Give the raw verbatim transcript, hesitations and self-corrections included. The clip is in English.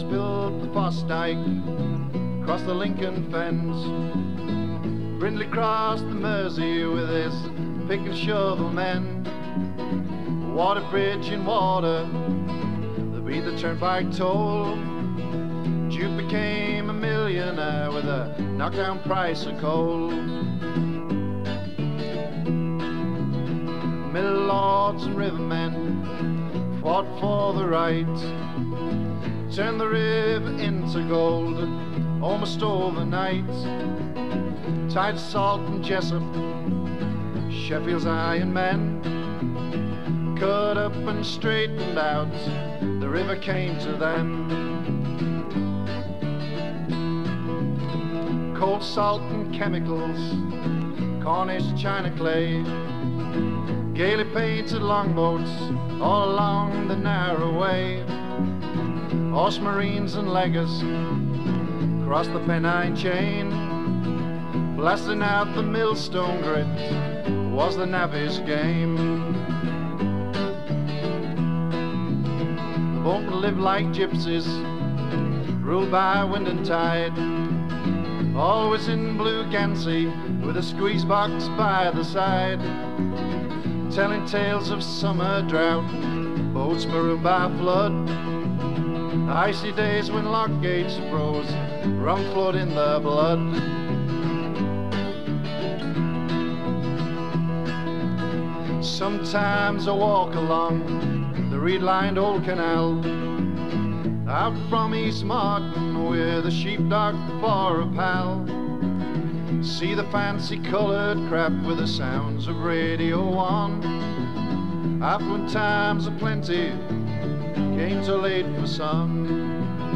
built the Foss Dyke across the Lincoln fens. Brindley crossed the Mersey with his pick and shovel men. Water bridge in water, there be the turnpike toll. Duke became a millionaire with a knockdown price of coal. Mill lords and rivermen fought for the right, turned the river into gold almost overnight. Tied Salt and Jessup, Sheffield's iron men, cut up and straightened out, the river came to them. Cold salt and chemicals, Cornish china clay, gaily painted longboats all along the narrow way. Horse marines and leggers crossed the Pennine chain, blasting out the millstone grit was the navvy's game. The boatmen lived like gypsies, ruled by wind and tide, always in blue Gansey with a squeeze box by the side, telling tales of summer drought, boats marooned by flood, icy days when lock gates froze, rum flowed in the blood. Sometimes I walk along the reed-lined old canal, out from East Martin with a sheepdog for a pal. See the fancy coloured crap with the sounds of Radio One. Up when times of plenty came too late for some.